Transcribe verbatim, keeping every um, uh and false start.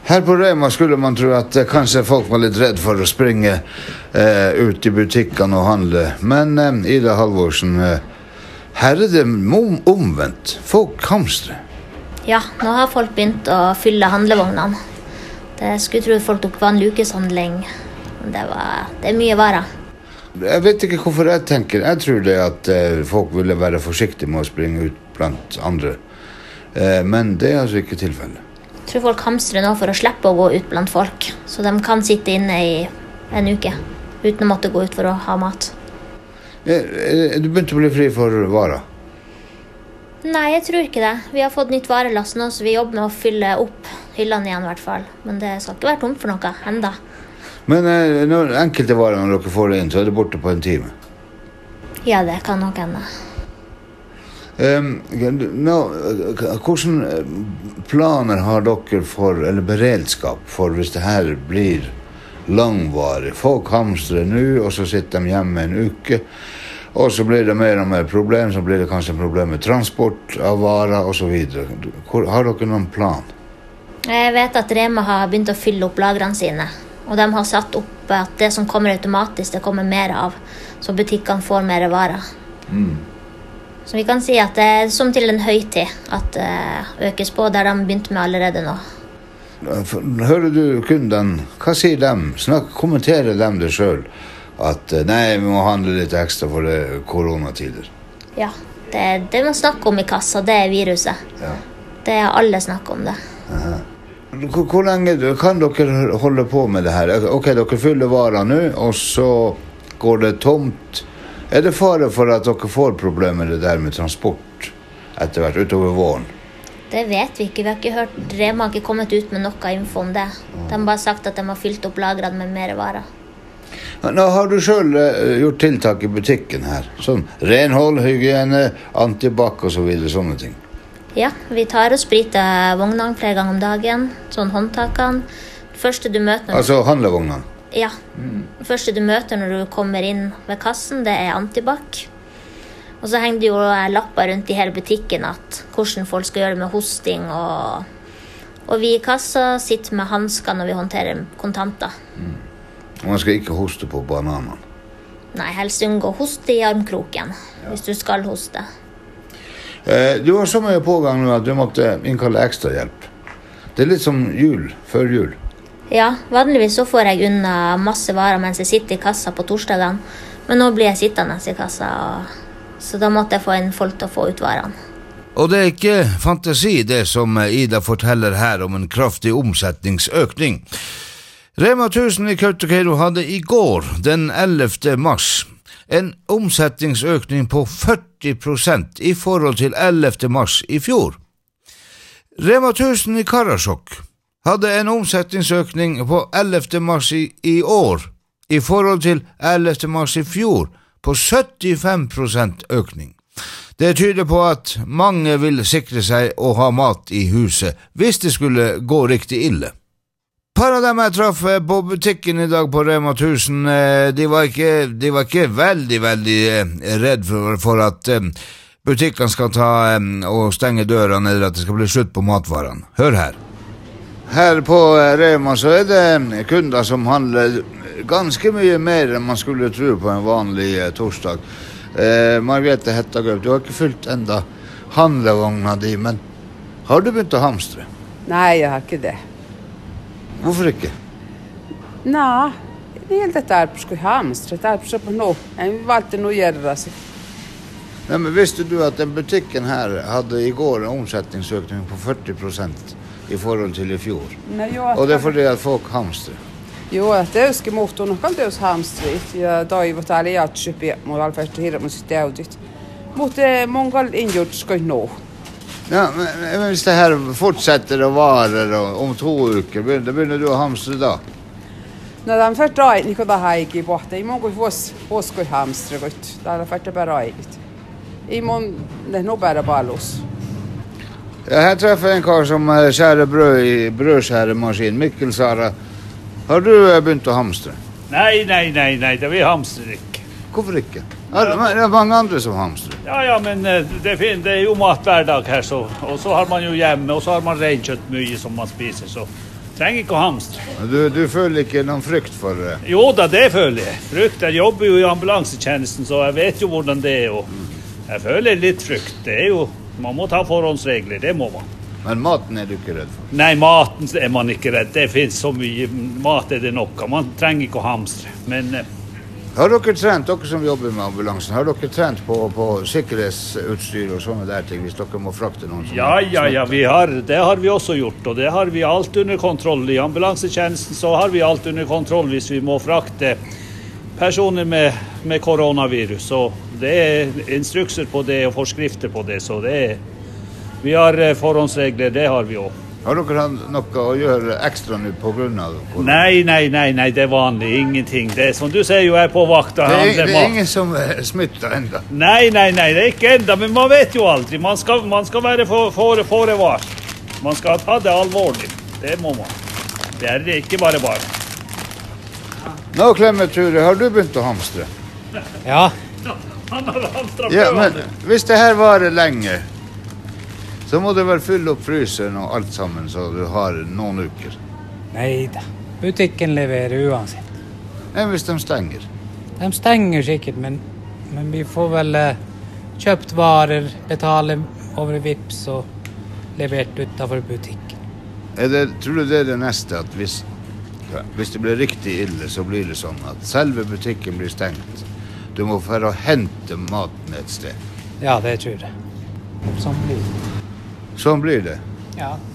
Här på Rema skulle man tro att eh, kanske folk var lite rädd för att springa eh, ut i butiken och handla. Men eh, Ida Halvorsen, eh, här är det omvänt. Folk hamstrar. Ja, nå har folk begynt å fylle handlevognene. Det skulle tro folk tok vanlig ukeshandling. Det, var, det er mye varer. Jeg vet ikke hvorfor jeg tenker. Jeg tror det at eh, folk ville være forsiktige med å springe ut blant andre. Eh, men det er altså ikke tilfellet. Jeg tror folk hamstrer nå for å slippe å gå ut blant folk. Så de kan sitte inne i en uke uten å måtte gå ut for å ha mat. Eh, du begynte å bli fri for varer? Nei, jeg tror ikke det. Vi har fått nytt varelass nå, så vi jobber med å fylle opp hyllene igjen i hvert fall. Men det skal ikke være tomt for noe enda. Men eh, når enkelte varer når dere får det inn, så er det borte på en time? Ja, det kan nok hende. Um, no, hvordan planer har dere for, eller beredskap for hvis det her blir langvarig? Folk hamstrer nå, og så sitter de hjemme en uke. Og så blir det mer og mer problem, så blir det kanskje problem med transport av varer og så videre. Har dere noen plan? Jeg vet at Rema har begynt å fylle opp lagrene sine. Og de har satt opp at det som kommer automatisk, det kommer mer av. Så butikkene får mer varer. Mm. Så vi kan si at det er som til en høytid at det økes på, der de begynte med allerede nå. Hører du kunden, hva sier de? Snakk, kommenterer de det selv? At nei, vi må handle litt ekstra for det koronatider. Ja, det, det man snakker om i kassa, det er viruset. Ja. Det er alle snakker om det. Aha. Hvor, hvor lenge kan dere holde på med det her? Ok, dere fyller varer nå, og så går det tomt. Er det fare for at dere får problemer med det der med transport etter hvert utover våren? Det vet vi ikke. Vi har ikke hørt, Rema har ikke kommet ut med noe info om det. De har bare sagt at de har fylt opp lagrene med mer varer. Nå har du selv uh, gjort tiltak i butikken her, sånn renhold, hygiene, antibac og så videre, sånne ting. Ja, vi tar og spriter vognene flere ganger om dagen, sånn håndtakene. Første du møter... Når... Altså handlevognene? Ja, mm. første du møter når du kommer inn ved kassen, det er antibac. Og så henger det jo lapper rundt i hele butikken at hvordan folk skal gjøre det med hosting, og, og vi i kassa sitter med handsker når vi håndterer kontanter. Mm. Man skal ikke hoste på bananen. Nei, helst unngå hoste i armkroken, ja. Hvis du skal hoste. Eh, du har så mye pågang nå at du måtte innkalle ekstra hjelp. Det er litt som jul, før jul. Ja, vanligvis så får jeg unna masse varer mens jeg sitter i kassa på torsdagen. Men nå blir jeg sittende i kassa, og... så da måtte jeg få en folk til å få ut varene. Og det er ikke fantasi det som Ida forteller her om en kraftig omsetningsøkning. Rema tusen i Kautokeino hadde i går, den ellevte mars, en omsetningsøkning på førti prosent i forhold til ellevte mars i fjor. Rema tusen i Karasjok hadde en omsetningsøkning på ellevte mars i, i år i forhold til ellevte mars i fjor på syttifem prosent økning. Det tyder på at mange vil sikre seg å ha mat i huset hvis det skulle gå riktig ille. Par av dem jeg traff på butikken i dag på Rema tusen, de var ikke, de var ikke veldig, veldig redd for, for at butikken skal ta og stenge dørene, eller at det skal bli slutt på matvarene. Hør her. Her på Rema så er det kunder som handler ganske mye mer enn man skulle tro på en vanlig torsdag. Eh, Margrethe Hettagøv, du har ikke fylt enda handlevogna di, men har du begynt å hamstre? Nei, jeg har ikke det. Hvorfor ikke? Nei, det er helt dette er på skal hamstre, det er på skal på nå. Jeg valgte noe å gjøre det. Så. Nei, men visste du at den butikken her hadde i går en omsetningsøkning på førti prosent i forhold til i fjor? Nei, jo, og det er fordi at folk hamstrer? Jo, det är motorn och kallt det hamstrit. Jag då var det jag köpte mot all första hela måste det ut. Mot många ingjort ska nå. Ja, men hvis det här fortsätter att vara och om två veckor börjar börjar du hamstra då. När de först drar ni kan ha i bort. I många vås vås ska hamstra gott. Där är först bara rejligt. I mån det nog bara ballos. Ja, här träffar en karl som skär bröd i brödskärmaskin, Mikkel Sara. Har du begynt å hamstre? Nei, nei, nei, nei, det vi hamstrer ikke. Hvorfor ikke? Det er mange andre som hamstrer. Ja, ja, men det, det er jo mat hver dag her, så, og så har man jo hjemme, og så har man reinkjøtt mye som man spiser, så Trenger ikke å hamstre. Men Du, du føler ikke noen frykt for det? Jo da, det føler jeg. Frykt, jeg jobber jo i ambulansetjenesten, så jeg vet jo hvordan det er. Og jeg føler litt frykt. Det er jo, man må ta forhåndsregler, det må man. Men maten er du ikke redd for? Nei, maten er man ikke redd. Det finnes så mye mat er det nok. Man trenger ikke å hamstre. Men eh, Har dere trent, dere som jobber med ambulansen, har dere trent på, på sikkerhetsutstyr og sånne der ting, hvis dere må frakte noen som ja, ja, ja, vi har, det har vi også gjort, og det har vi alt under kontroll. I ambulansetjenesten så har vi alt under kontroll hvis vi må frakte personer med, med koronavirus. Så det er instrukser på det og forskrifter på det, så det er, vi har eh, forhåndsregler, det har vi også. Har dere hatt noe å gjøre ekstra nå på grunn av korona? Nei, nei, nei, nei, det er vanlig, ingenting. Det er som du ser jo, jeg er på vakt og Det er, handler det er mat. ingen som er smittet enda. Nei, nei, nei, det er ikke enda, men man vet jo aldri. Man skal, man skal være for, for, forevart. Man skal ta det alvorlig. Det må man. Det er det ikke bare bare. Nå, Clement Ture, har du begynt å hamstre? Ja, Han har hamstret Ja, men prøvene. hvis det her varer lenge, så må du vel fylle opp fryseren og alt sammen, så du har noen uker. nei da. Butikken leverer uansett. Enn hvis de stenger? De stenger sikkert, men, men vi får vel eh, kjøpt varer, betale over Vipps og levert utenfor butikken. Er det, tror du det er det neste, at hvis, ja, hvis det blir riktig ille, så blir det sånn at selve butikken blir stengt? Du må for å hente maten et sted. Ja, det tror jeg. Sånn blir det. Sånn blir det. Ja.